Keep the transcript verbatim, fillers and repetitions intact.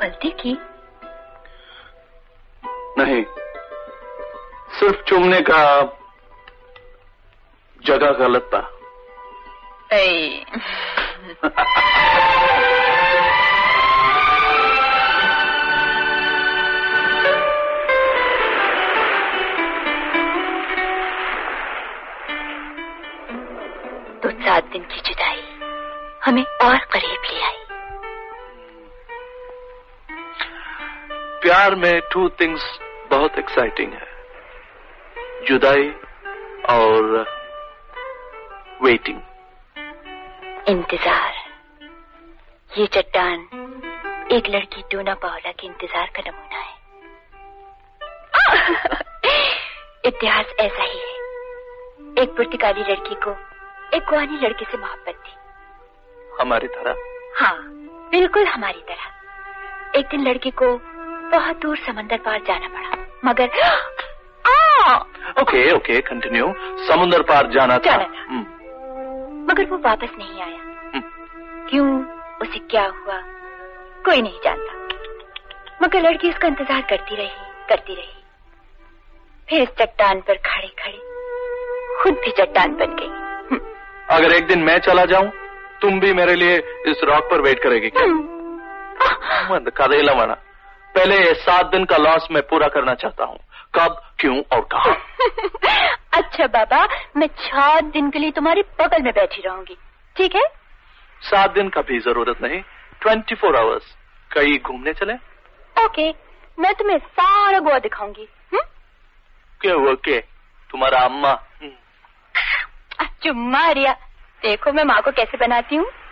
गलती की? नहीं, सिर्फ चूमने का जगह गलत था। तो सात दिन की जुदाई हमें और करीब ले आई। प्यार में टू थिंग्स बहुत एक्साइटिंग है, जुदाई और वेटिंग, इंतजार। ये चट्टान एक लड़की टूना पाओला के इंतजार का नमूना है। इतिहास ऐसा ही है। एक पुर्तगाली लड़की को एक गुआनी लड़के से मोहब्बत थी। हमारी तरह? हाँ, बिल्कुल हमारी तरह। एक दिन लड़के को बहुत दूर समंदर पार जाना पड़ा, मगर ओके ओके कंटिन्यू। समुद्र पार जाना था, जाना था। मगर वो वापस नहीं आया। क्यों, उसे क्या हुआ, कोई नहीं जानता। मगर लड़की उसका इंतजार करती रही करती रही फिर इस चट्टान पर खड़े खड़े खुद भी चट्टान बन गई। अगर एक दिन मैं चला जाऊं, तुम भी मेरे लिए इस रॉक पर वेट करेगी क्या? मत करेला मना। पहले सात दिन का लॉस मैं पूरा करना चाहता हूँ। कब, क्यों और कहाँ? अच्छा बाबा, मैं छह दिन के लिए तुम्हारे बगल में बैठी रहूंगी, ठीक है? सात दिन का भी जरूरत नहीं, ट्वेंटी फोर आवर्स। कहीं घूमने चले? ओके, मैं तुम्हें सारा गोवा दिखाऊंगी। क्या वो के तुम्हारा अम्मा? चुम्मा रिया, देखो मैं माँ को कैसे बनाती हूँ।